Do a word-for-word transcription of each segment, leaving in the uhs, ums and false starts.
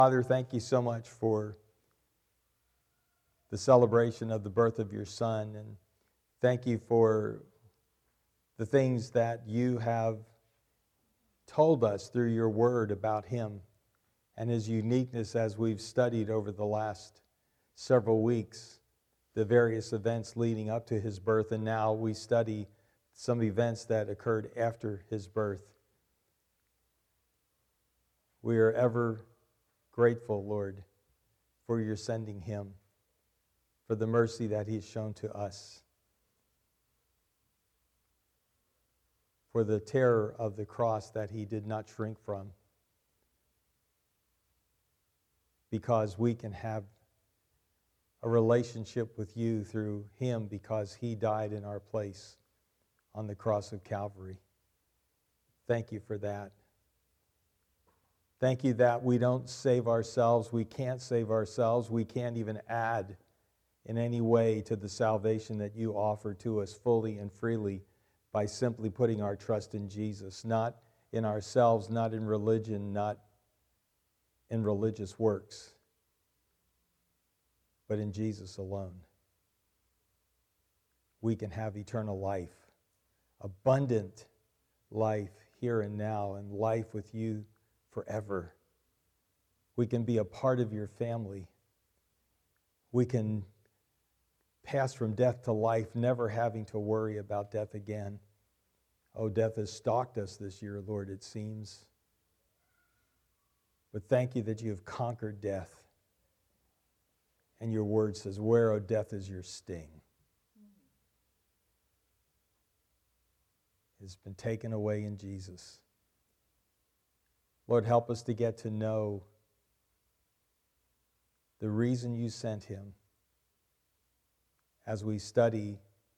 Father, thank you so much for the celebration of the birth of your Son, and thank you for the things that you have told us through your word about him and his uniqueness as we've studied over the last several weeks, the various events leading up to his birth, and now we study some events that occurred after his birth. We are ever grateful, Lord, for your sending him, for the mercy that he's shown to us, for the terror of the cross that he did not shrink from, because we can have a relationship with you through him because he died in our place on the cross of Calvary. Thank you for that. Thank you that we don't save ourselves. We can't save ourselves. We can't even add in any way to the salvation that you offer to us fully and freely by simply putting our trust in Jesus, not in ourselves, not in religion, not in religious works, but in Jesus alone. We can have eternal life, abundant life here and now, and life with you forever. We can be a part of your family. We can pass from death to life, never having to worry about death again. Oh, death has stalked us this year, Lord, it seems. But thank you that you have conquered death. And your word says, where, O death, is your sting? It has been taken away in Jesus. Lord, help us to get to know the reason you sent him as we study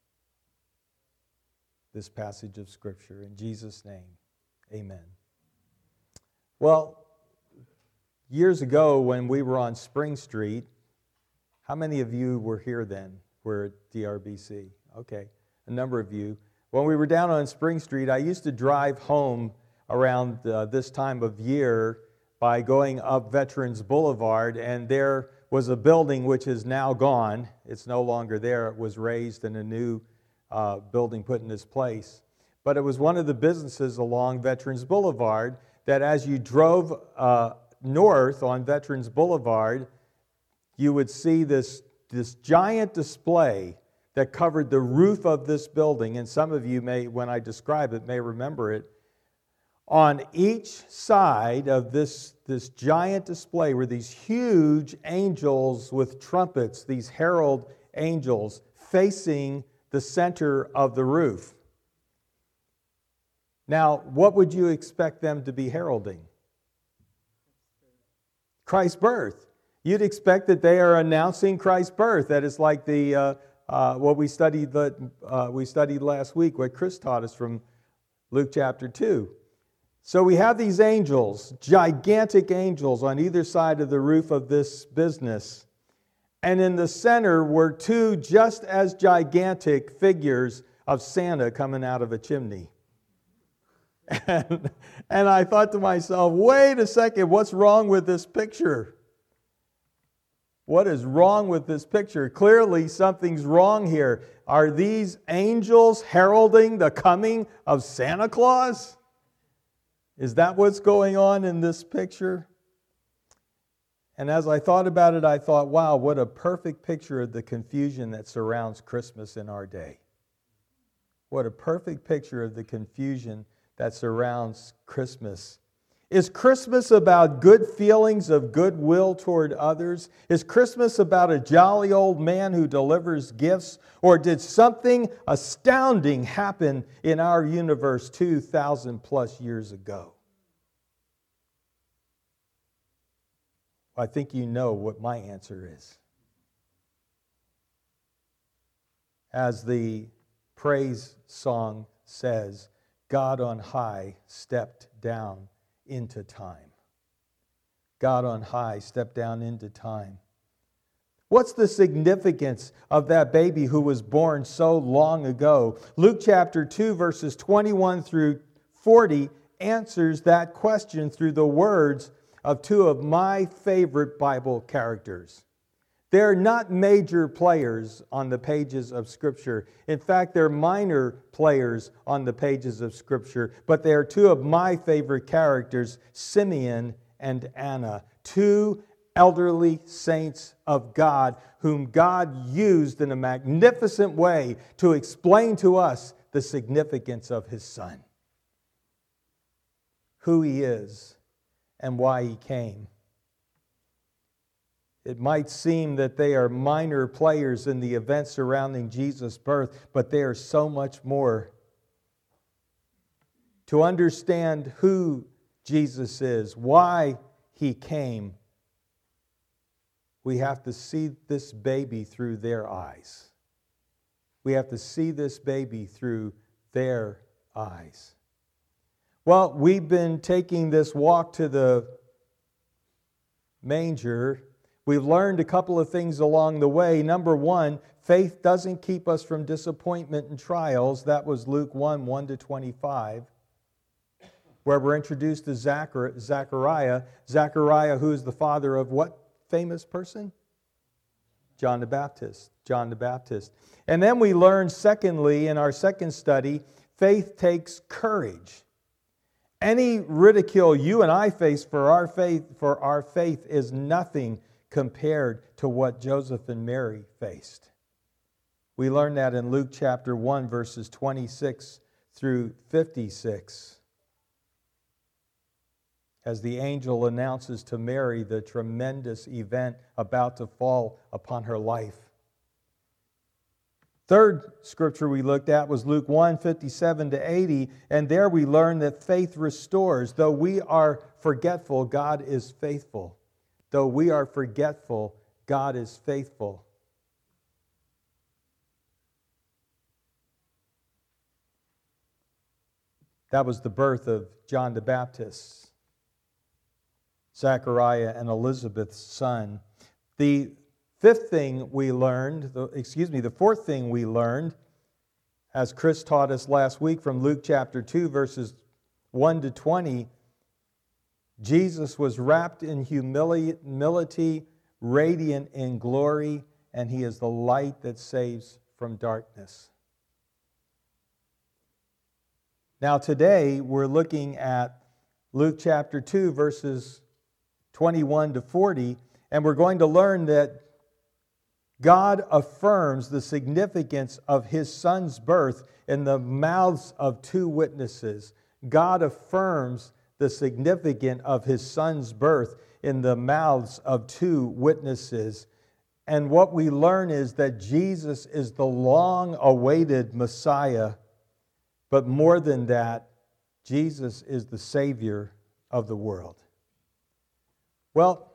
this passage of Scripture. In Jesus' name, amen. Well, years ago when we were on Spring Street, how many of you were here then? We're at D R B C. Okay, a number of you. When we were down on Spring Street, I used to drive home around uh, this time of year by going up Veterans Boulevard, and there was a building which is now gone. It's no longer there. It was raised and a new uh, building put in its place. But it was one of the businesses along Veterans Boulevard that as you drove uh, north on Veterans Boulevard, you would see this, this giant display that covered the roof of this building. And some of you may, when I describe it, may remember it. On each side of this, this giant display were these huge angels with trumpets, these herald angels facing the center of the roof. Now, what would you expect them to be heralding? Christ's birth. You'd expect that they are announcing Christ's birth. That is like the uh, uh, what we studied that uh, we studied last week, what Chris taught us from Luke chapter two. So we have these angels, gigantic angels on either side of the roof of this business. And in the center were two just as gigantic figures of Santa coming out of a chimney. And, and I thought to myself, wait a second, what's wrong with this picture? What is wrong with this picture? Clearly something's wrong here. Are these angels heralding the coming of Santa Claus? Is that what's going on in this picture? And as I thought about it, I thought, wow, what a perfect picture of the confusion that surrounds Christmas in our day. What a perfect picture of the confusion that surrounds Christmas. Is Christmas about good feelings of goodwill toward others? Is Christmas about a jolly old man who delivers gifts? Or did something astounding happen in our universe two thousand plus years ago? I think you know what my answer is. As the praise song says, God on high stepped down into time. God on high stepped down into time. What's the significance of that baby who was born so long ago? Luke chapter two, verses twenty-one through forty answers that question through the words of two of my favorite Bible characters. They're not major players on the pages of Scripture. In fact, they're minor players on the pages of Scripture. But they are two of my favorite characters, Simeon and Anna, two elderly saints of God whom God used in a magnificent way to explain to us the significance of His Son, who He is, and why He came. It might seem that they are minor players in the events surrounding Jesus' birth, but they are so much more. To understand who Jesus is, why He came, we have to see this baby through their eyes. We have to see this baby through their eyes. Well, we've been taking this walk to the manger. We've learned a couple of things along the way. Number one, faith doesn't keep us from disappointment and trials. That was Luke one, one to twenty-five, where we're introduced to Zechariah. Zechariah, who is the father of what famous person? John the Baptist. John the Baptist. And then we learn, secondly, in our second study, faith takes courage. Any ridicule you and I face for our faith, for our faith is nothing compared to what Joseph and Mary faced. We learn that in Luke chapter one, verses twenty-six through fifty-six. As the angel announces to Mary the tremendous event about to fall upon her life. Third scripture we looked at was Luke one, fifty-seven to eighty, and there we learn that faith restores. Though we are forgetful, God is faithful. Though we are forgetful, God is faithful. That was the birth of John the Baptist, Zechariah and Elizabeth's son. The fifth thing we learned, the, excuse me, the fourth thing we learned, as Chris taught us last week from Luke chapter two, verses one to twenty, Jesus was wrapped in humility, radiant in glory, and He is the light that saves from darkness. Now today we're looking at Luke chapter two, verses twenty-one to forty, and we're going to learn that God affirms the significance of His Son's birth in the mouths of two witnesses. God affirms the significance of His Son's birth in the mouths of two witnesses. And what we learn is that Jesus is the long-awaited Messiah, but more than that, Jesus is the Savior of the world. Well,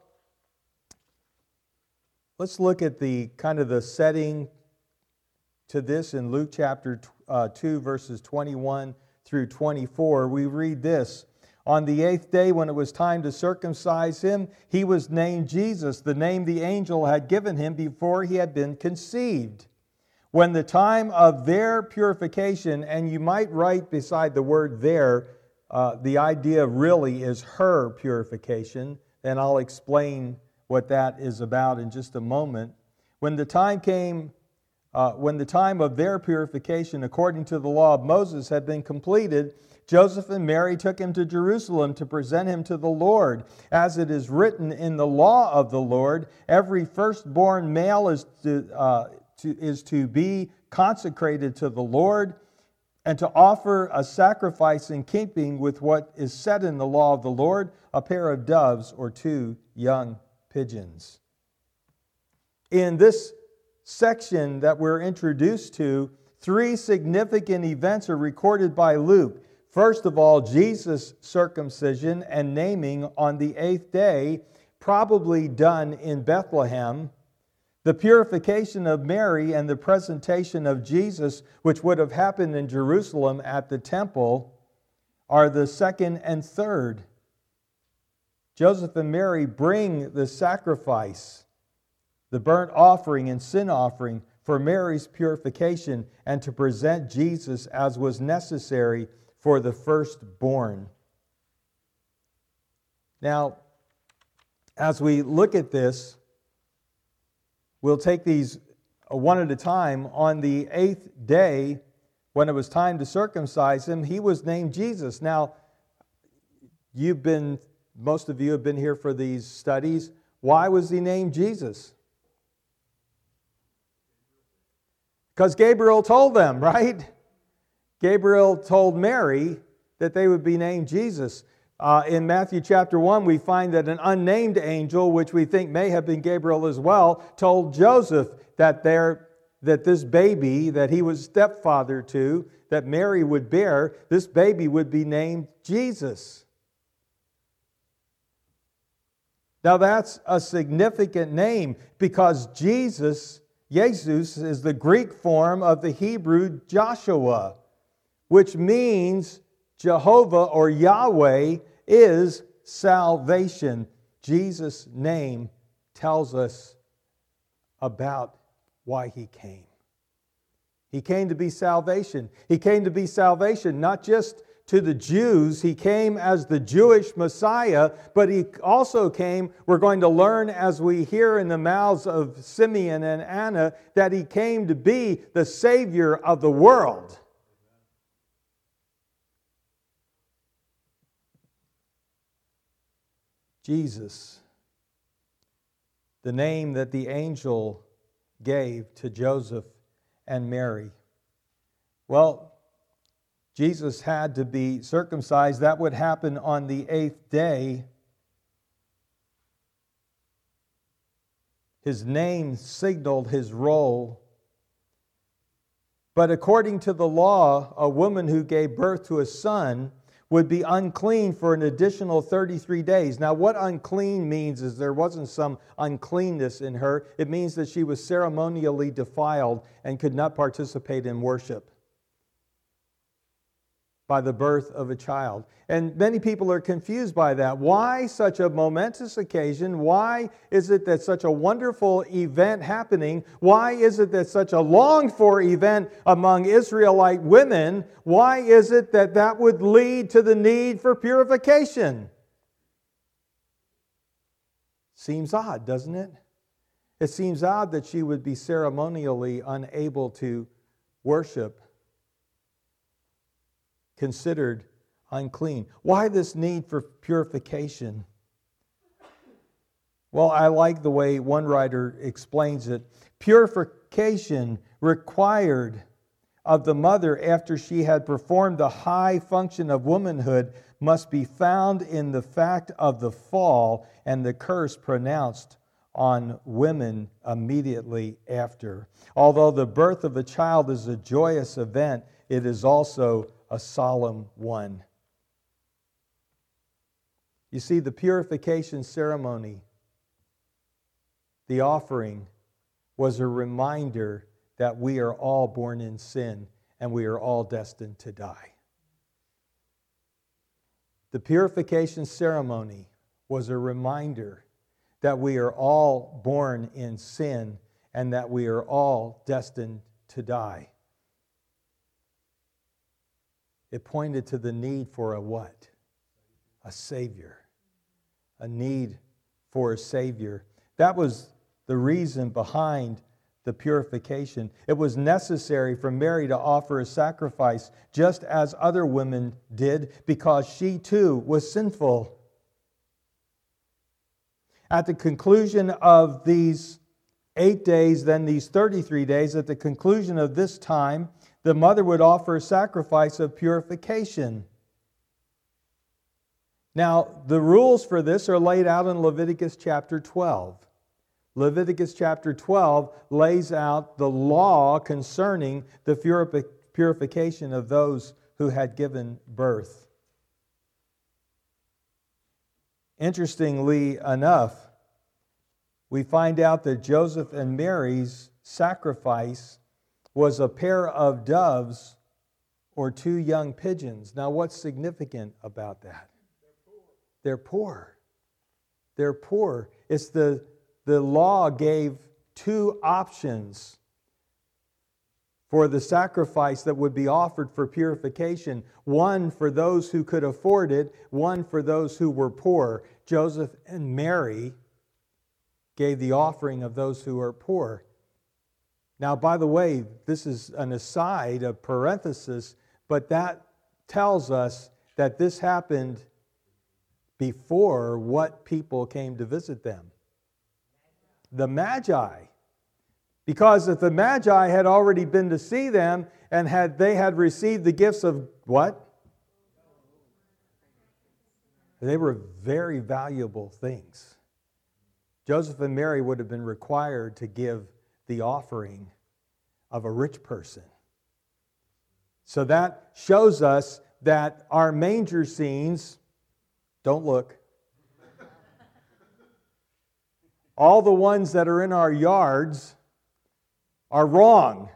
let's look at the kind of the setting to this in Luke chapter uh, two, verses twenty-one through twenty-four. We read this. On the eighth day, when it was time to circumcise him, he was named Jesus, the name the angel had given him before he had been conceived. When the time of their purification, and you might write beside the word there, uh, the idea really is her purification, and I'll explain what that is about in just a moment. When the time came, uh, when the time of their purification according to the law of Moses had been completed, Joseph and Mary took him to Jerusalem to present him to the Lord. As it is written in the law of the Lord, every firstborn male is to, uh, to, is to be consecrated to the Lord and to offer a sacrifice in keeping with what is said in the law of the Lord, a pair of doves or two young pigeons. In this section that we're introduced to, three significant events are recorded by Luke. First of all, Jesus' circumcision and naming on the eighth day, probably done in Bethlehem. The purification of Mary and the presentation of Jesus, which would have happened in Jerusalem at the temple, are the second and third. Joseph and Mary bring the sacrifice, the burnt offering and sin offering for Mary's purification and to present Jesus as was necessary for the firstborn. Now, as we look at this, we'll take these one at a time. On the eighth day, when it was time to circumcise him, he was named Jesus. Now, you've been, most of you have been here for these studies. Why was he named Jesus? Because Gabriel told them, right? Gabriel told Mary that they would be named Jesus. Uh, in Matthew chapter one, we find that an unnamed angel, which we think may have been Gabriel as well, told Joseph that there, that this baby that he was stepfather to, that Mary would bear, this baby would be named Jesus. Now that's a significant name because Jesus, Jesus, is the Greek form of the Hebrew Joshua, which means Jehovah or Yahweh is salvation. Jesus' name tells us about why he came. He came to be salvation. He came to be salvation not just to the Jews. He came as the Jewish Messiah, but he also came, we're going to learn as we hear in the mouths of Simeon and Anna, that he came to be the Savior of the world. Jesus, the name that the angel gave to Joseph and Mary. Well, Jesus had to be circumcised. That would happen on the eighth day. His name signaled his role. But according to the law, a woman who gave birth to a son would be unclean for an additional thirty-three days. Now, what unclean means is there wasn't some uncleanness in her. It means that she was ceremonially defiled and could not participate in worship by the birth of a child. And many people are confused by that. Why such a momentous occasion? Why is it that such a wonderful event happening? Why is it that such a longed-for event among Israelite women? Why is it that that would lead to the need for purification? Seems odd, doesn't it? It seems odd that she would be ceremonially unable to worship, considered unclean. Why this need for purification? Well, I like the way one writer explains it. Purification required of the mother after she had performed the high function of womanhood must be found in the fact of the fall and the curse pronounced on women immediately after. Although the birth of a child is a joyous event, it is also a solemn one. You see, the purification ceremony, the offering, was a reminder that we are all born in sin and we are all destined to die. The purification ceremony was a reminder that we are all born in sin and that we are all destined to die. It pointed to the need for a what? A Savior. A need for a Savior. That was the reason behind the purification. It was necessary for Mary to offer a sacrifice just as other women did because she too was sinful. At the conclusion of these eight days, then these thirty-three days, at the conclusion of this time, the mother would offer a sacrifice of purification. Now, the rules for this are laid out in Leviticus chapter twelve. Leviticus chapter twelve lays out the law concerning the purification of those who had given birth. Interestingly enough, we find out that Joseph and Mary's sacrifice was a pair of doves or two young pigeons. Now, what's significant about that? They're poor. They're poor. It's the, the law gave two options for the sacrifice that would be offered for purification. One for those who could afford it, one for those who were poor. Joseph and Mary gave the offering of those who are poor. Now, by the way, this is an aside, a parenthesis, but that tells us that this happened before what people came to visit them? The Magi. Because if the Magi had already been to see them and had they had received the gifts of what? They were very valuable things. Joseph and Mary would have been required to give the offering of a rich person. So that shows us that our manger scenes, don't look, all the ones that are in our yards are wrong.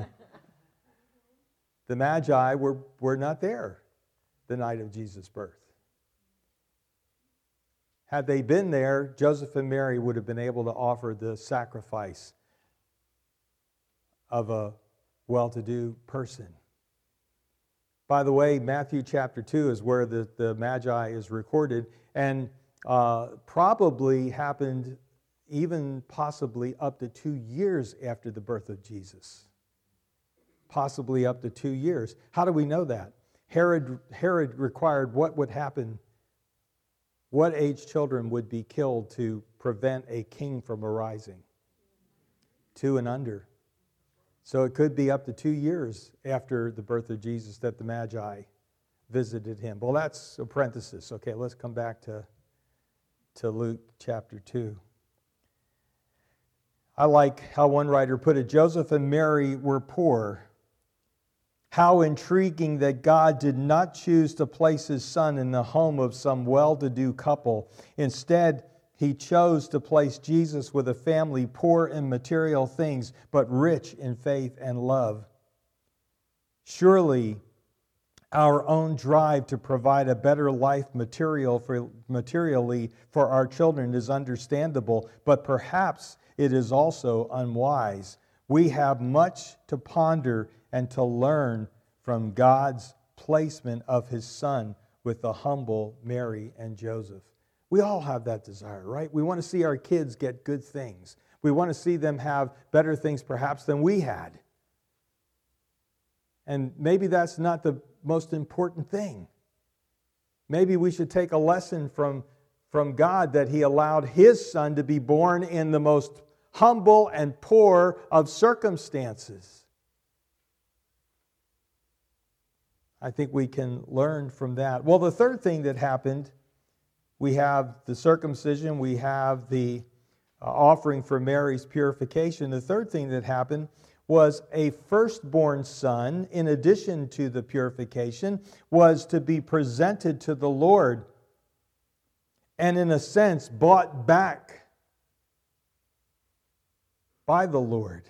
The Magi were, were not there the night of Jesus' birth. Had they been there, Joseph and Mary would have been able to offer the sacrifice of a well-to-do person. By the way, Matthew chapter two is where the, the Magi is recorded, and uh, probably happened even possibly up to two years after the birth of Jesus. Possibly up to two years. How do we know that? Herod, Herod required what would happen, what age children would be killed to prevent a king from arising? Two and under. So it could be up to two years after the birth of Jesus that the Magi visited him. Well, that's a parenthesis. Okay, let's come back to, to Luke chapter two. I like how one writer put it, Joseph and Mary were poor. How intriguing that God did not choose to place his son in the home of some well-to-do couple. Instead, he chose to place Jesus with a family poor in material things, but rich in faith and love. Surely, our own drive to provide a better life material for, materially for our children is understandable, but perhaps it is also unwise. We have much to ponder and to learn from God's placement of his son with the humble Mary and Joseph. We all have that desire, right? We want to see our kids get good things. We want to see them have better things perhaps than we had. And maybe that's not the most important thing. Maybe we should take a lesson from, from God that he allowed his son to be born in the most humble and poor of circumstances. I think we can learn from that. Well, the third thing that happened, we have the circumcision, we have the uh, offering for Mary's purification. The third thing that happened was a firstborn son, in addition to the purification, was to be presented to the Lord and, in a sense, bought back by the Lord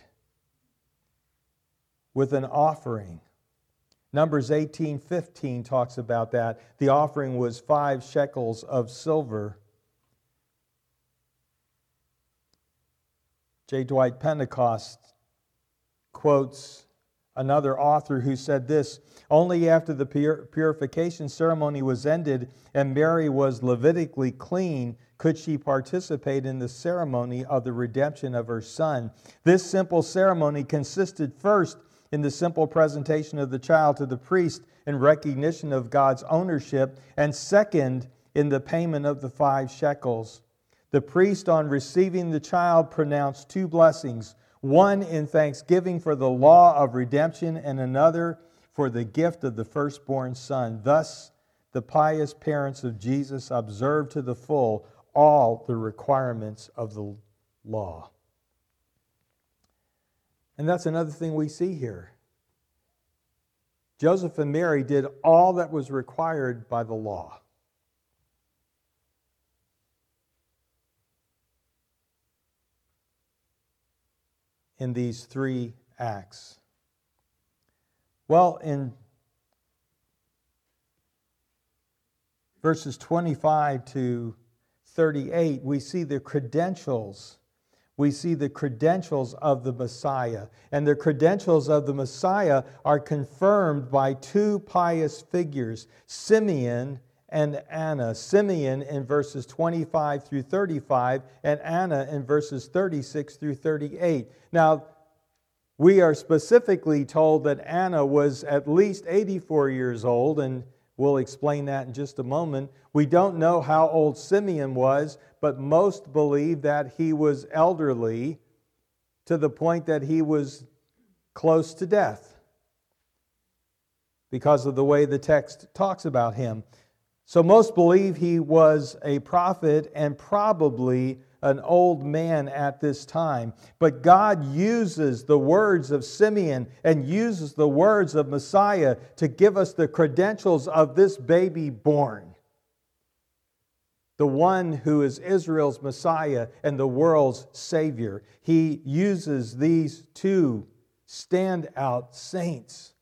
with an offering. Numbers eighteen fifteen talks about that. The offering was five shekels of silver. J. Dwight Pentecost quotes another author who said this, only after the pur- purification ceremony was ended and Mary was Levitically clean could she participate in the ceremony of the redemption of her son. This simple ceremony consisted first in the simple presentation of the child to the priest in recognition of God's ownership, and second, in the payment of the five shekels. The priest, on receiving the child, pronounced two blessings, one in thanksgiving for the law of redemption and another for the gift of the firstborn son. Thus, the pious parents of Jesus observed to the full all the requirements of the law. And that's another thing we see here. Joseph and Mary did all that was required by the law. In these three acts. Well, in verses twenty-five to thirty-eight, we see the credentials We see the credentials of the Messiah. And the credentials of the Messiah are confirmed by two pious figures, Simeon and Anna. Simeon in verses twenty-five through thirty-five, and Anna in verses thirty-six through thirty-eight. Now, we are specifically told that Anna was at least eighty-four years old, and we'll explain that in just a moment. We don't know how old Simeon was, but most believe that he was elderly to the point that he was close to death because of the way the text talks about him. So most believe he was a prophet and probably an old man at this time. But God uses the words of Simeon and uses the words of Messiah to give us the credentials of this baby born. The one who is Israel's Messiah and the world's Savior. He uses these two standout saints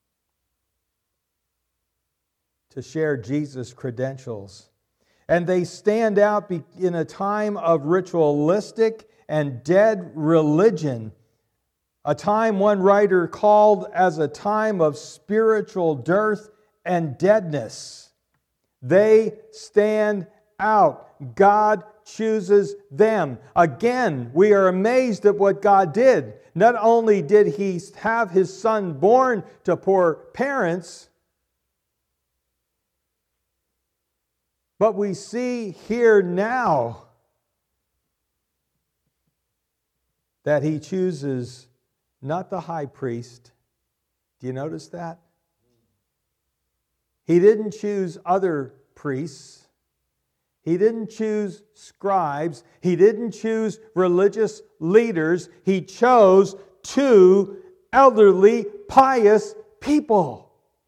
to share Jesus' credentials. And they stand out in a time of ritualistic and dead religion, a time one writer called as a time of spiritual dearth and deadness. They stand out. God chooses them. Again, we are amazed at what God did. Not only did He have His Son born to poor parents, but we see here now that He chooses not the high priest. Do you notice that? He didn't choose other priests. He didn't choose scribes. He didn't choose religious leaders. He chose two elderly, pious people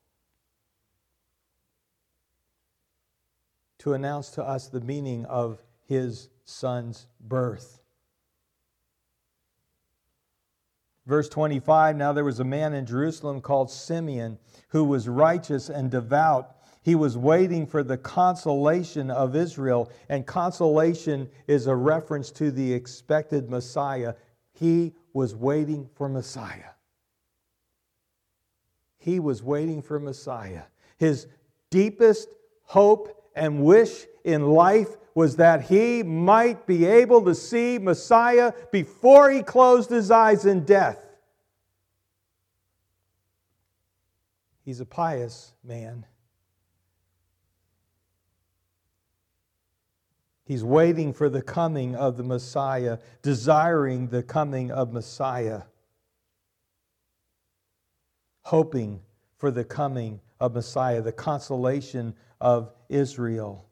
to announce to us the meaning of His Son's birth. Verse twenty-five, now there was a man in Jerusalem called Simeon who was righteous and devout. He was waiting for the consolation of Israel, and consolation is a reference to the expected Messiah. He was waiting for Messiah. He was waiting for Messiah. His deepest hope and wish in life was that he might be able to see Messiah before he closed his eyes in death. He's a pious man. He's waiting for the coming of the Messiah, desiring the coming of Messiah, hoping for the coming of Messiah, the consolation of Israel.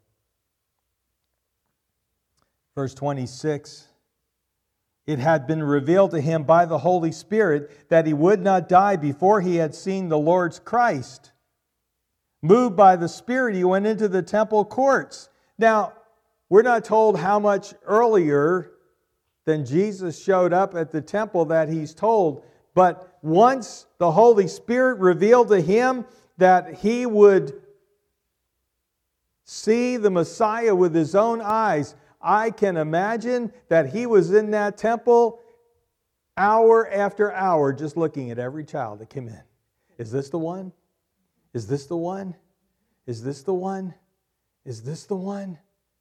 Verse twenty-six, it had been revealed to him by the Holy Spirit that he would not die before he had seen the Lord's Christ. Moved by the Spirit, he went into the temple courts. Now, we're not told how much earlier than Jesus showed up at the temple that he's told, but once the Holy Spirit revealed to him that he would see the Messiah with his own eyes, I can imagine that he was in that temple hour after hour just looking at every child that came in. Is this the one? Is this the one? Is this the one? Is this the one?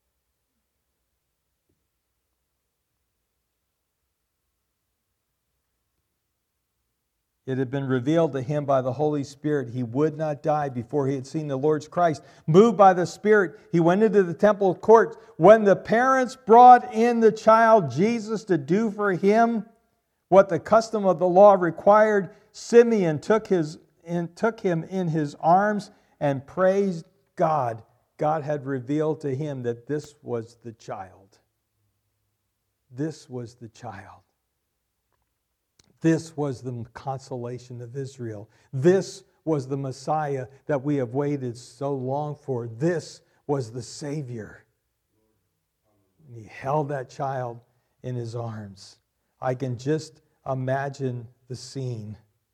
It had been revealed to him by the Holy Spirit he would not die before he had seen the Lord's Christ. Moved by the Spirit, he went into the temple courts. When the parents brought in the child Jesus to do for him what the custom of the law required, Simeon took, his, in, took him in his arms and praised God. God had revealed to him that this was the child. This was the child. This was the consolation of Israel. This was the Messiah that we have waited so long for. This was the Savior. And he held that child in his arms. I can just imagine the scene.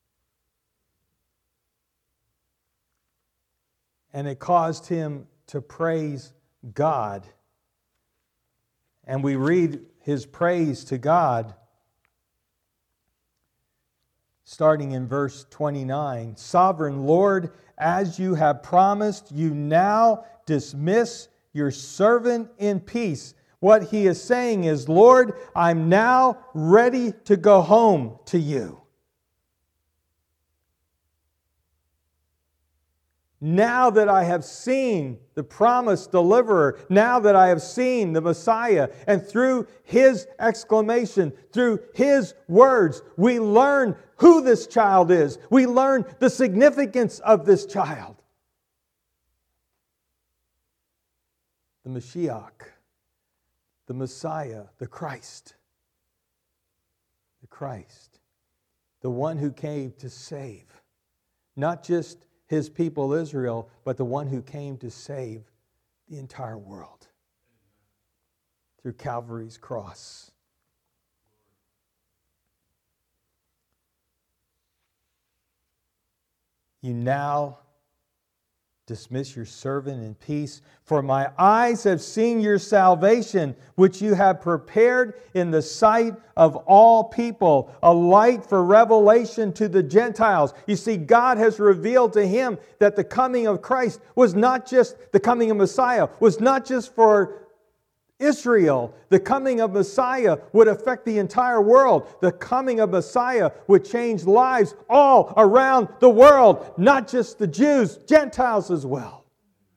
And it caused him to praise God. And we read his praise to God starting in verse twenty-nine. Sovereign Lord, as you have promised, you now dismiss your servant in peace. What he is saying is, Lord, I'm now ready to go home to you. Now that I have seen the promised deliverer, now that I have seen the Messiah, and through his exclamation, through his words, we learn who this child is. We learn the significance of this child. The Mashiach, the Messiah, the Christ. The Christ. The one who came to save. Not just his people Israel, but the one who came to save the entire world through Calvary's cross. You now dismiss your servant in peace, for my eyes have seen your salvation, which you have prepared in the sight of all people, a light for revelation to the Gentiles. You see, God has revealed to him that the coming of Christ was not just the coming of Messiah, was not just for Israel. The coming of Messiah would affect the entire world. The coming of Messiah would change lives all around the world, not just the Jews, Gentiles as well.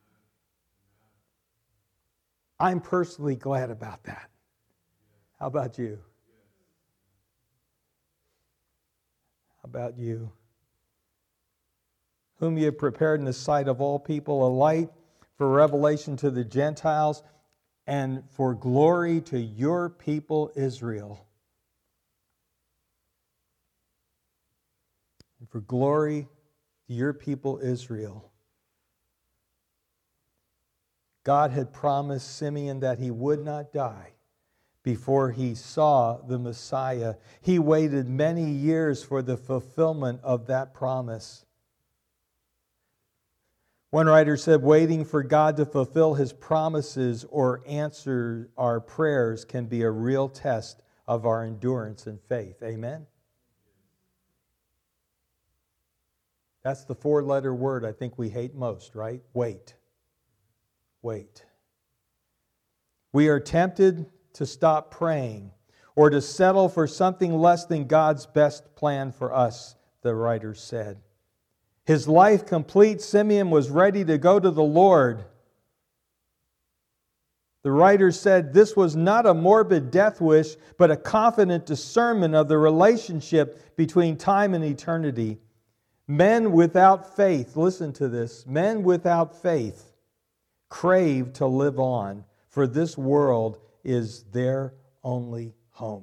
I'm personally glad about that. How about you? How about you? Whom you have prepared in the sight of all people, a light for revelation to the Gentiles, and for glory to your people Israel. And for glory to your people Israel. God had promised Simeon that he would not die before he saw the Messiah. He waited many years for the fulfillment of that promise. One writer said, waiting for God to fulfill his promises or answer our prayers can be a real test of our endurance and faith. Amen? That's the four-letter word I think we hate most, right? Wait. Wait. We are tempted to stop praying or to settle for something less than God's best plan for us, the writer said. His life complete, Simeon was ready to go to the Lord. The writer said this was not a morbid death wish, but a confident discernment of the relationship between time and eternity. Men without faith, listen to this, men without faith crave to live on, for this world is their only home.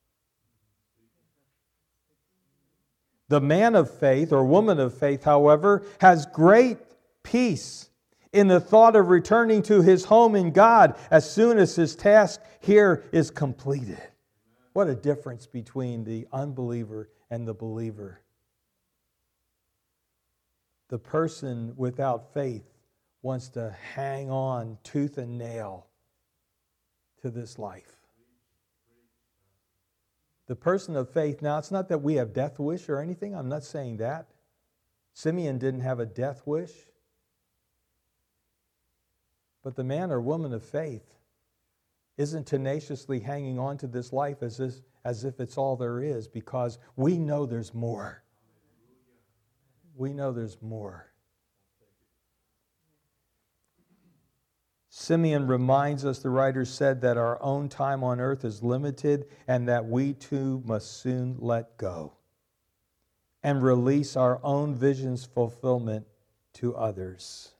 The man of faith or woman of faith, however, has great peace in the thought of returning to his home in God as soon as his task here is completed. What a difference between the unbeliever and the believer. The person without faith wants to hang on tooth and nail to this life. The person of faith, now it's not that we have death wish or anything, I'm not saying that. Simeon didn't have a death wish. But the man or woman of faith isn't tenaciously hanging on to this life as if, as if it's all there is, because we know there's more. We know there's more. Simeon reminds us, the writer said, that our own time on earth is limited and that we too must soon let go and release our own vision's fulfillment to others.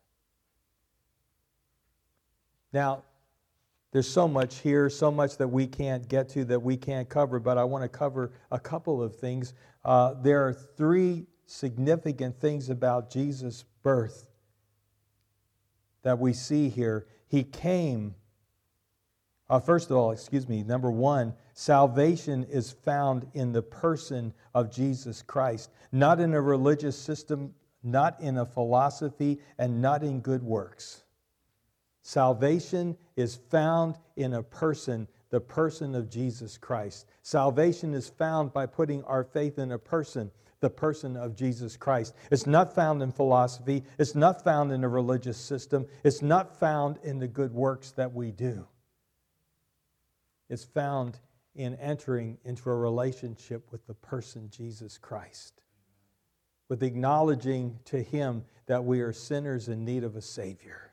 Now, there's so much here, so much that we can't get to, that we can't cover, but I want to cover a couple of things. Uh, there are three significant things about Jesus' birth that we see here. He came, uh, first of all, excuse me, number one, salvation is found in the person of Jesus Christ, not in a religious system, not in a philosophy, and not in good works. Salvation is found in a person, the person of Jesus Christ. Salvation is found by putting our faith in a person, the person of Jesus Christ. It's not found in philosophy. It's not found in a religious system. It's not found in the good works that we do. It's found in entering into a relationship with the person Jesus Christ, with acknowledging to Him that we are sinners in need of a Savior,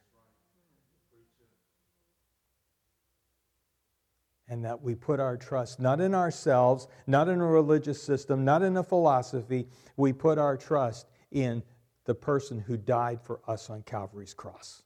and that we put our trust not in ourselves, not in a religious system, not in a philosophy. We put our trust in the person who died for us on Calvary's cross.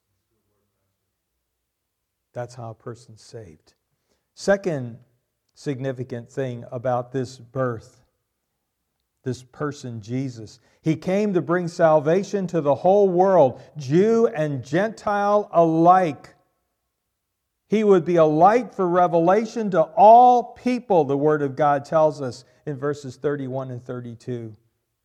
That's how a person's saved. Second significant thing about this birth, this person, Jesus. He came to bring salvation to the whole world, Jew and Gentile alike. He would be a light for revelation to all people, the Word of God tells us in verses thirty-one and thirty-two.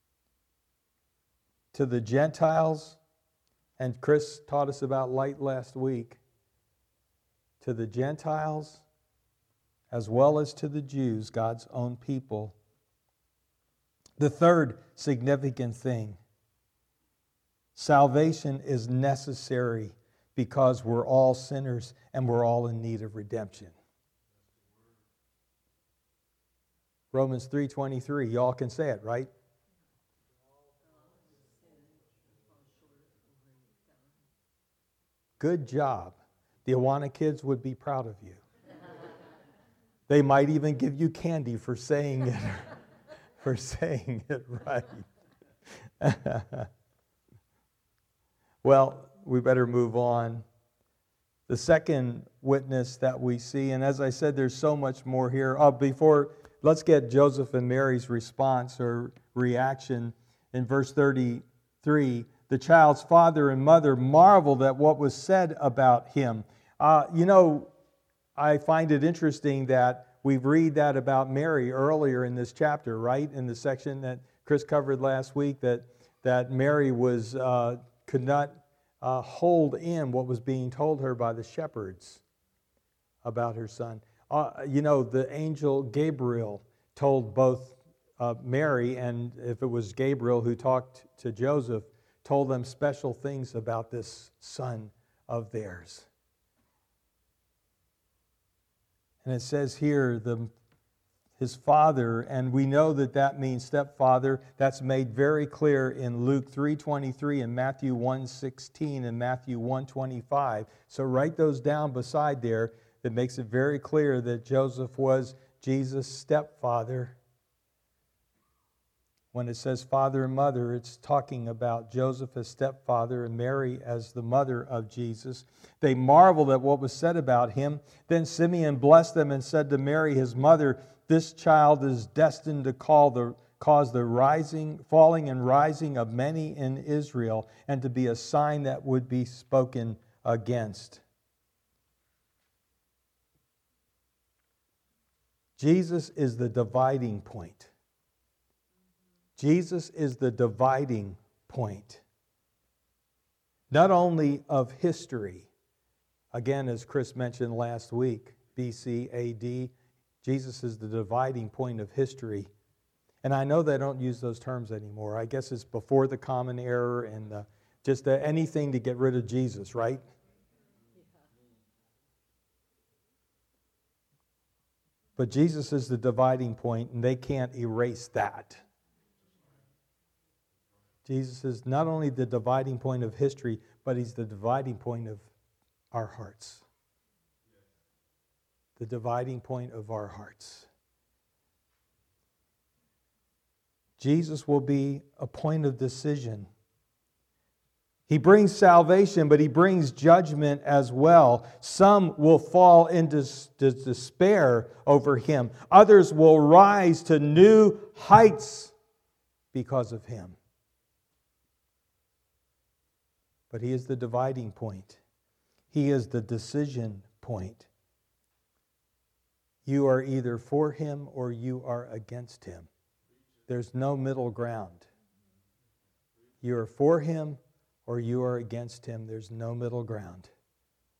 To the Gentiles, and Chris taught us about light last week, to the Gentiles as well as to the Jews, God's own people. The third significant thing, salvation is necessary because we're all sinners and we're all in need of redemption. Romans three twenty-three, y'all can say it, right? Good job. The Awana kids would be proud of you. They might even give you candy for saying it, for saying it right. Well, we better move on. The second witness that we see, and as I said, there's so much more here. Oh, before, let's get Joseph and Mary's response or reaction. In verse thirty-three, the child's father and mother marveled at what was said about him. Uh, you know, I find it interesting that we read that about Mary earlier in this chapter, right? In the section that Chris covered last week, that, that Mary was uh, could not uh, hold in what was being told her by the shepherds about her son. Uh, you know, the angel Gabriel told both uh, Mary, and if it was Gabriel who talked to Joseph, told them special things about this son of theirs. And it says here, the, his father, and we know that that means stepfather. That's made very clear in Luke three twenty-three and Matthew one sixteen and Matthew one twenty-five. So write those down beside there. That makes it very clear that Joseph was Jesus' stepfather. When it says father and mother, it's talking about Joseph as stepfather and Mary as the mother of Jesus. They marveled at what was said about him. Then Simeon blessed them and said to Mary, his mother, "This child is destined to call the, cause the rising, falling and rising of many in Israel, and to be a sign that would be spoken against." Jesus is the dividing point. Jesus is the dividing point, not only of history. Again, as Chris mentioned last week, B C A D, Jesus is the dividing point of history. And I know they don't use those terms anymore. I guess it's before the common era and uh, just uh, anything to get rid of Jesus, right? But Jesus is the dividing point, and they can't erase that. Jesus is not only the dividing point of history, but He's the dividing point of our hearts. The dividing point of our hearts. Jesus will be a point of decision. He brings salvation, but He brings judgment as well. Some will fall into despair over Him. Others will rise to new heights because of Him. But He is the dividing point. He is the decision point. You are either for Him or you are against Him. There's no middle ground. You are for Him or you are against Him. There's no middle ground.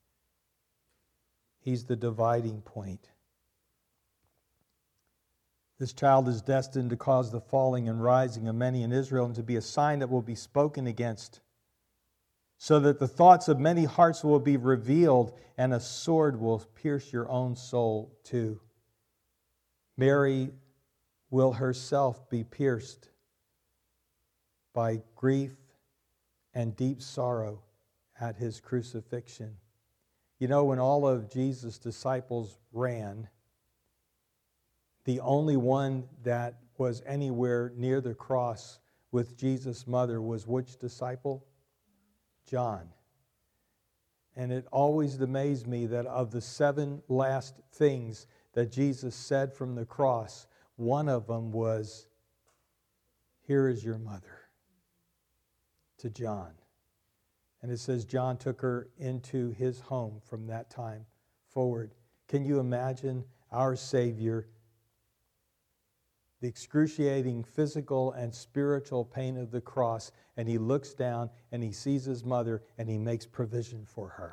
He's the dividing point. This child is destined to cause the falling and rising of many in Israel and to be a sign that will be spoken against, so that the thoughts of many hearts will be revealed and a sword will pierce your own soul too. Mary will herself be pierced by grief and deep sorrow at his crucifixion. You know, when all of Jesus' disciples ran, the only one that was anywhere near the cross with Jesus' mother was which disciple? John. And it always amazed me that of the seven last things that Jesus said from the cross, one of them was, "Here is your mother," to John. And it says John took her into his home from that time forward. Can you imagine our Savior, the excruciating physical and spiritual pain of the cross, and he looks down and he sees his mother and he makes provision for her.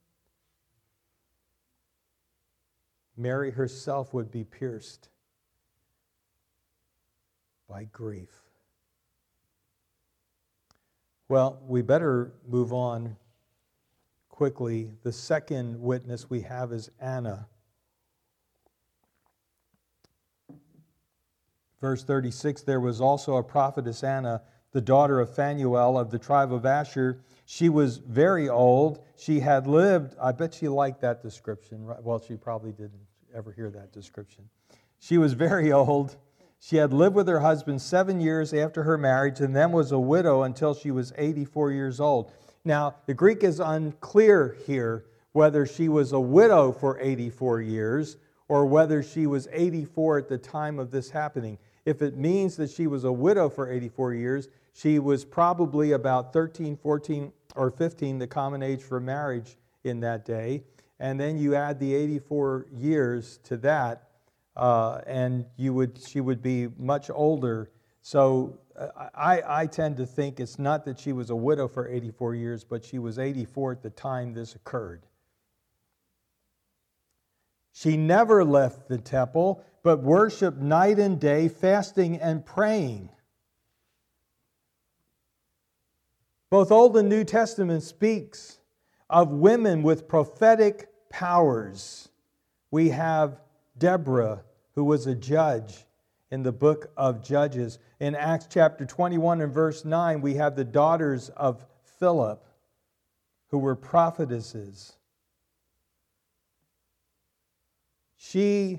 Mary herself would be pierced by grief. Well, we better move on quickly. The second witness we have is Anna. Verse thirty-six, there was also a prophetess Anna, the daughter of Phanuel of the tribe of Asher. She was very old. She had lived, I bet she liked that description. Well, she probably didn't ever hear that description. She was very old. She had lived with her husband seven years after her marriage and then was a widow until she was eighty-four years old. Now, the Greek is unclear here whether she was a widow for eighty-four years or whether she was eighty-four at the time of this happening. If it means that she was a widow for eighty-four years, she was probably about thirteen, fourteen, or fifteen, the common age for marriage in that day. And then you add the eighty-four years to that, uh, and you would she would be much older. So uh, I, I tend to think it's not that she was a widow for eighty-four years, but she was eighty-four at the time this occurred. She never left the temple, but worshiped night and day, fasting and praying. Both Old and New Testament speaks of women with prophetic powers. We have Deborah, who was a judge in the book of Judges. In Acts chapter twenty-one and verse nine, we have the daughters of Philip, who were prophetesses. She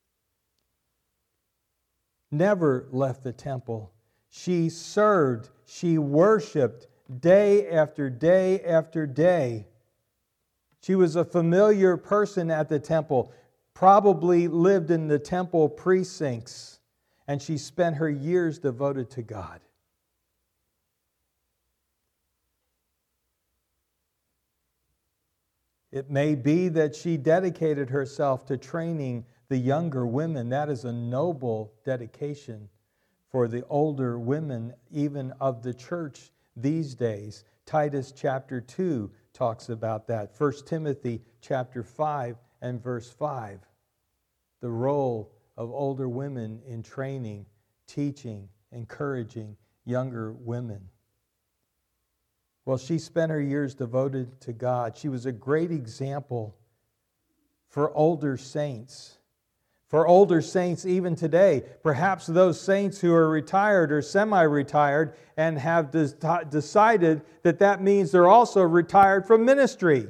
never left the temple. She served, she worshiped day after day after day. She was a familiar person at the temple, probably lived in the temple precincts, and she spent her years devoted to God. It may be that she dedicated herself to training the younger women. That is a noble dedication for the older women, even of the church these days. Titus chapter two talks about that. First Timothy chapter five and verse five. The role of older women in training, teaching, encouraging younger women. Well, she spent her years devoted to God. She was a great example for older saints. For older saints even today, perhaps those saints who are retired or semi-retired and have des- decided that that means they're also retired from ministry.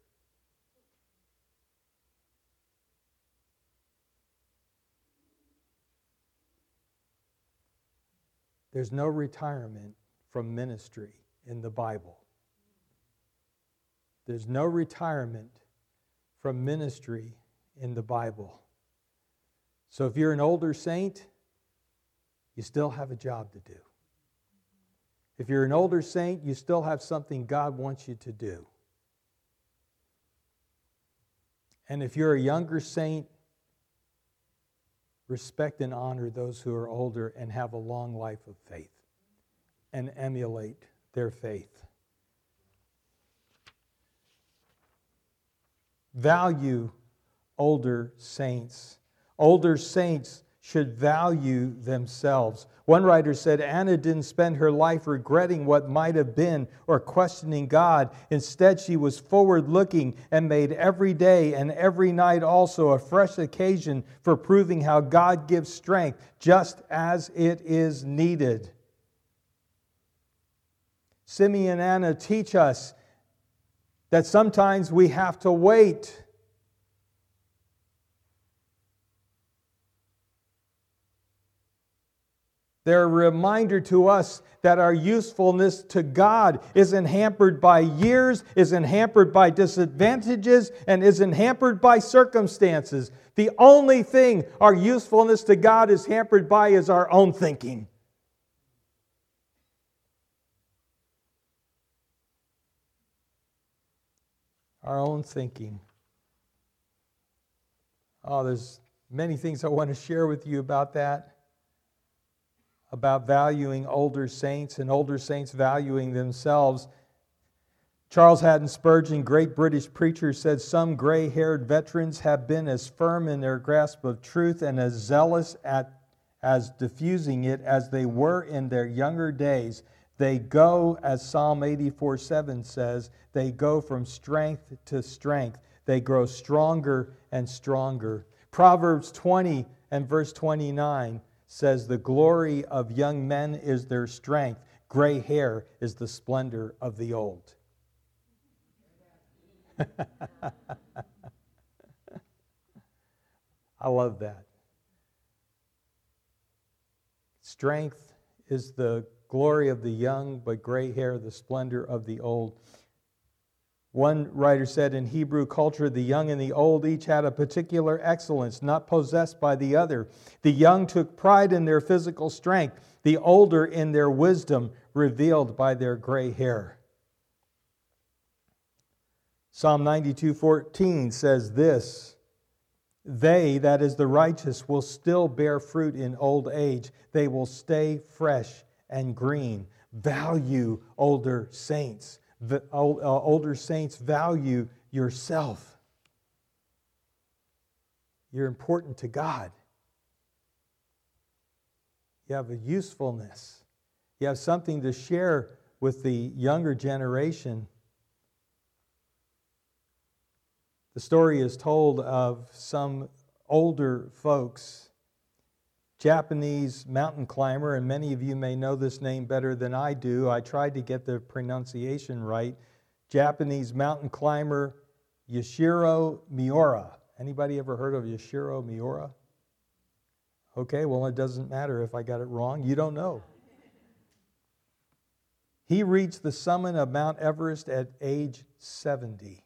There's no retirement from ministry in the Bible. There's no retirement from ministry in the Bible. So if you're an older saint, you still have a job to do. If you're an older saint, you still have something God wants you to do. And if you're a younger saint, respect and honor those who are older and have a long life of faith and emulate their faith. Value older saints. Older saints should value themselves. One writer said, Anna didn't spend her life regretting what might have been or questioning God. Instead, she was forward-looking and made every day and every night also a fresh occasion for proving how God gives strength just as it is needed. Simeon and Anna teach us that sometimes we have to wait. They're a reminder to us that our usefulness to God isn't hampered by years, isn't hampered by disadvantages, and isn't hampered by circumstances. The only thing our usefulness to God is hampered by is our own thinking. Our own thinking. Oh, there's many things I want to share with you about that. About valuing older saints and older saints valuing themselves. Charles Haddon Spurgeon, great British preacher, said some gray-haired veterans have been as firm in their grasp of truth and as zealous at as diffusing it as they were in their younger days. They go, as Psalm eighty-four seven says, they go from strength to strength. They grow stronger and stronger. Proverbs twenty and verse twenty-nine says, the glory of young men is their strength. Gray hair is the splendor of the old. I love that. Strength is the glory of the young, but gray hair the splendor of the old. One writer said, in Hebrew culture, the young and the old each had a particular excellence, not possessed by the other. The young took pride in their physical strength, the older in their wisdom, revealed by their gray hair. Psalm ninety-two fourteen says this, they, that is the righteous, will still bear fruit in old age. They will stay fresh and green. Value older saints. The older saints, value yourself. You're important to God. You have a usefulness. You have something to share with the younger generation. The story is told of some older folks, Japanese mountain climber, and many of you may know this name better than I do. I tried to get the pronunciation right. Japanese mountain climber Yoshiro Miura. Anybody ever heard of Yoshiro Miura? Okay, well, it doesn't matter if I got it wrong. You don't know. He reached the summit of Mount Everest at age seventy.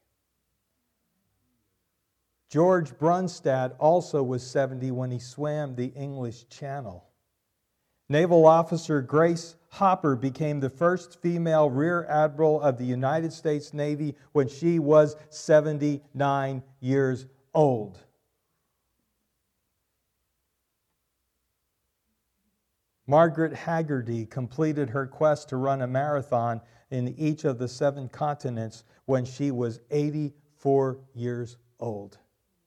George Brunstad also was seventy when he swam the English Channel. Naval officer Grace Hopper became the first female Rear Admiral of the United States Navy when she was seventy-nine years old. Margaret Haggerty completed her quest to run a marathon in each of the seven continents when she was eighty-four years old.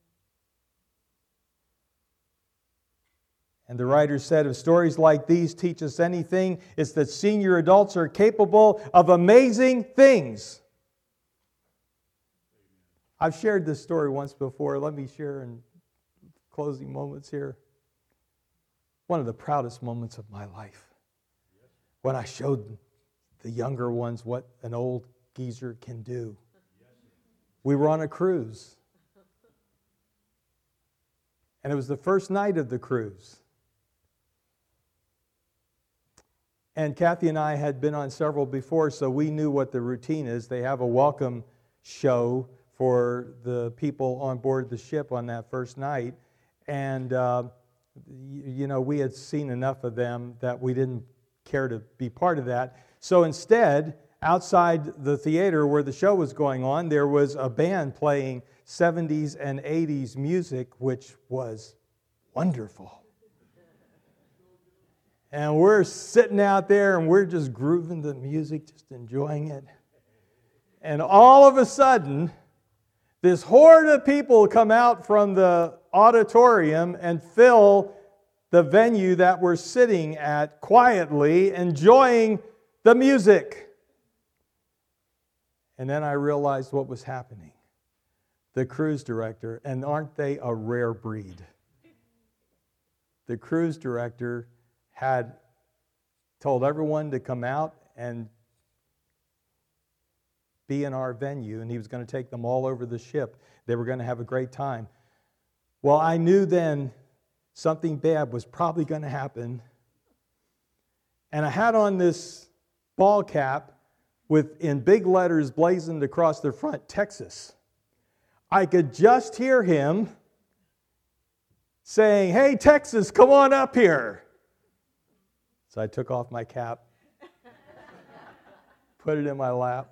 And the writer said, if stories like these teach us anything, it's that senior adults are capable of amazing things. I've shared this story once before. Let me share in closing moments here. One of the proudest moments of my life. When I showed the younger ones what an old geezer can do. We were on a cruise. And it was the first night of the cruise. And Kathy and I had been on several before, so we knew what the routine is. They have a welcome show for the people on board the ship on that first night. And, uh, you know, we had seen enough of them that we didn't care to be part of that. So instead, outside the theater where the show was going on, there was a band playing seventies and eighties music, which was wonderful. And we're sitting out there and we're just grooving the music, just enjoying it. And all of a sudden, this horde of people come out from the auditorium and fill the venue that we're sitting at quietly enjoying the music. And then I realized what was happening. The cruise director, and aren't they a rare breed? The cruise director had told everyone to come out and be in our venue, and he was going to take them all over the ship. They were going to have a great time. Well, I knew then something bad was probably going to happen. And I had on this ball cap with, in big letters blazoned across the front, Texas. I could just hear him saying, "Hey, Texas, come on up here." So I took off my cap, put it in my lap.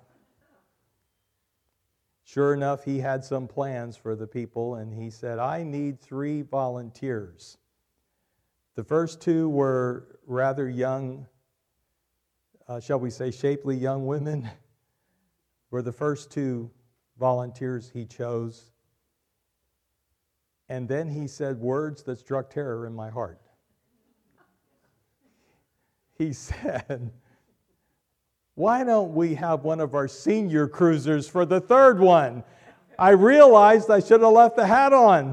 Sure enough, he had some plans for the people, and he said, "I need three volunteers." The first two were rather young, uh, shall we say, shapely young women, were the first two volunteers he chose. And then he said words that struck terror in my heart. He said, "Why don't we have one of our senior cruisers for the third one?" I realized I should have left the hat on.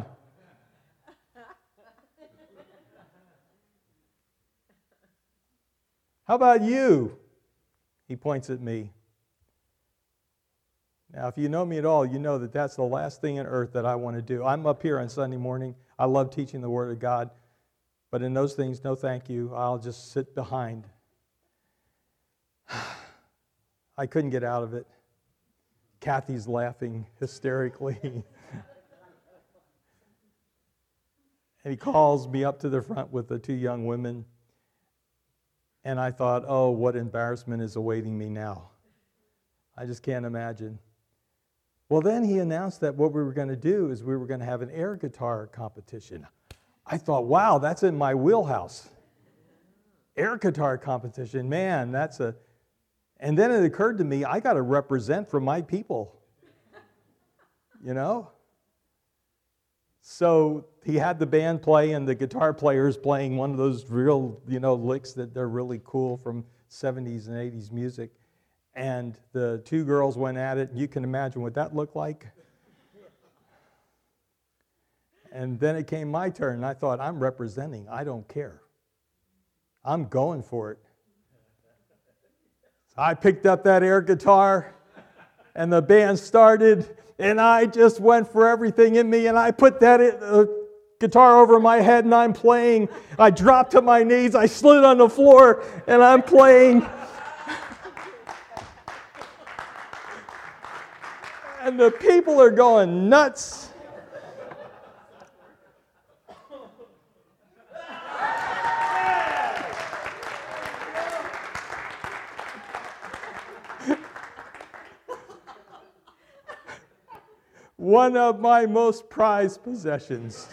"How about you?" He points at me. Now, if you know me at all, you know that that's the last thing on earth that I want to do. I'm up here on Sunday morning. I love teaching the Word of God. But in those things, no thank you. I'll just sit behind. I couldn't get out of it. Kathy's laughing hysterically. And he calls me up to the front with the two young women. And I thought, oh, what embarrassment is awaiting me now. I just can't imagine. Well, then he announced that what we were going to do is we were going to have an air guitar competition. I thought, wow, that's in my wheelhouse. Air guitar competition, man, that's a... And then it occurred to me, I got to represent for my people. You know? So he had the band play, and the guitar players playing one of those real, you know, licks that they're really cool from seventies and eighties music. And the two girls went at it, and you can imagine what that looked like. And then it came my turn, and I thought, I'm representing. I don't care. I'm going for it. So I picked up that air guitar, and the band started, and I just went for everything in me, and I put that uh, guitar over my head, and I'm playing. I dropped to my knees, I slid on the floor, and I'm playing. And the people are going nuts. One of my most prized possessions.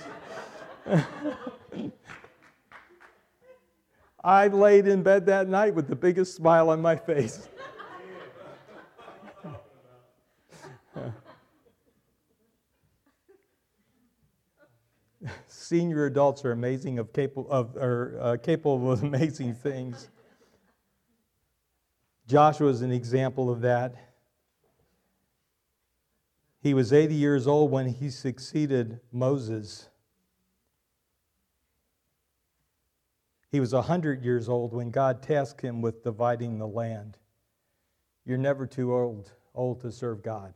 I laid in bed that night with the biggest smile on my face. Senior adults are amazing of capable of are uh, capable of amazing things. Joshua is an example of that. He was eighty years old when he succeeded Moses. He was one hundred years old when God tasked him with dividing the land. You're never too old, old to serve God.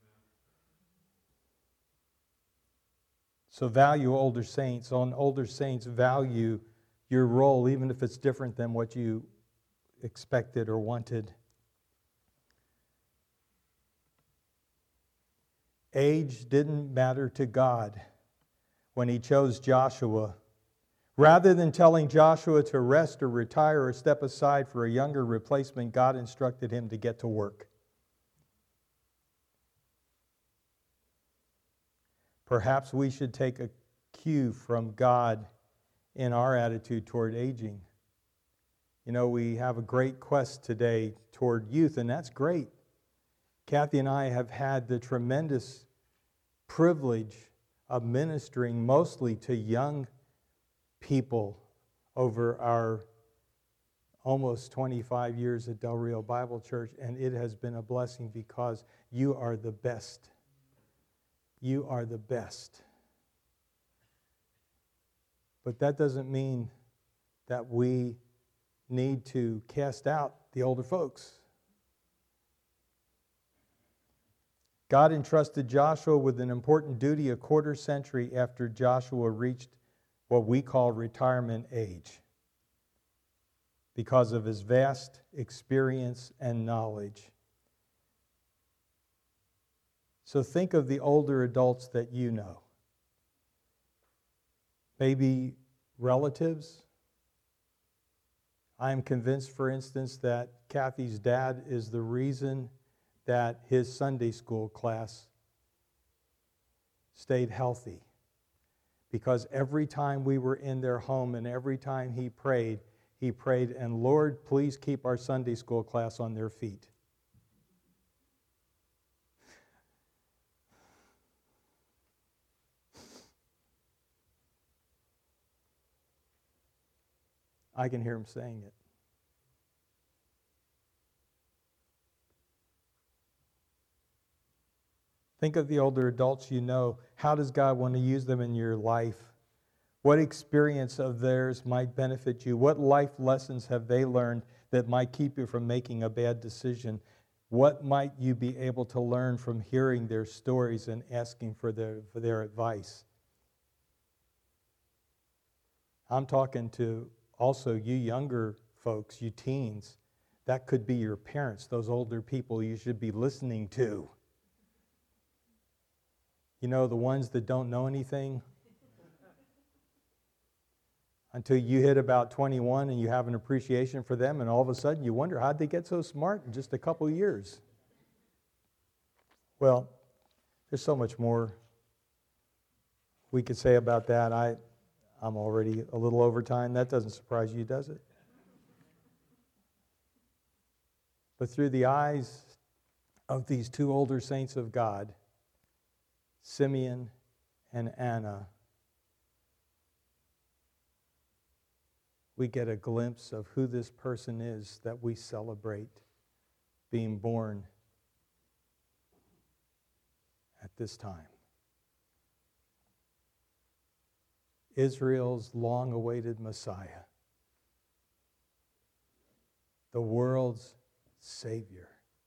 So value older saints. On older saints, value your role, even if it's different than what you expected or wanted. Age didn't matter to God when he chose Joshua. Rather than telling Joshua to rest or retire or step aside for a younger replacement, God instructed him to get to work. Perhaps we should take a cue from God in our attitude toward aging. You know, we have a great quest today toward youth, and that's great. Kathy and I have had the tremendous privilege of ministering mostly to young people over our almost twenty-five years at Del Rio Bible Church, and it has been a blessing because you are the best. You are the best. But that doesn't mean that we need to cast out the older folks. God entrusted Joshua with an important duty a quarter century after Joshua reached what we call retirement age because of his vast experience and knowledge. So think of the older adults that you know. Maybe relatives. I am convinced, for instance, that Kathy's dad is the reason that his Sunday school class stayed healthy. Because every time we were in their home and every time he prayed, he prayed, and Lord, please keep our Sunday school class on their feet. I can hear him saying it. Think of the older adults you know. How does God want to use them in your life? What experience of theirs might benefit you? What life lessons have they learned that might keep you from making a bad decision? What might you be able to learn from hearing their stories and asking for their, for their advice? I'm talking to also you younger folks, you teens. That could be your parents, those older people you should be listening to. You know, the ones that don't know anything until you hit about twenty-one and you have an appreciation for them, and all of a sudden you wonder, how'd they get so smart in just a couple of years? Well, there's so much more we could say about that. I, I'm already a little over time. That doesn't surprise you, does it? But through the eyes of these two older saints of God, Simeon and Anna, we get a glimpse of who this person is that we celebrate being born at this time. Israel's long-awaited Messiah, the world's Savior.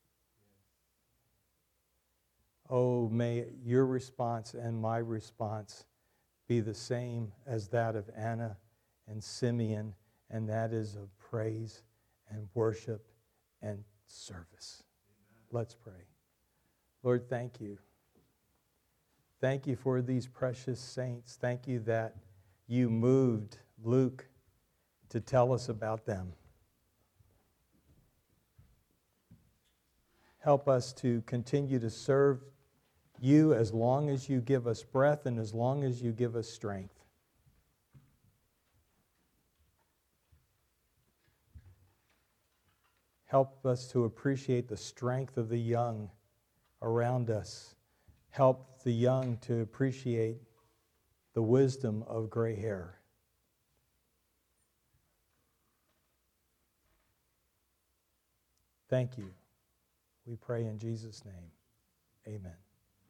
Oh, may your response and my response be the same as that of Anna and Simeon, and that is of praise and worship and service. Amen. Let's pray. Lord, thank you. Thank you for these precious saints. Thank you that you moved Luke to tell us about them. Help us to continue to serve you as long as you give us breath and as long as you give us strength. Help us to appreciate the strength of the young around us. Help the young to appreciate the wisdom of gray hair. Thank you. We pray in Jesus' name. Amen.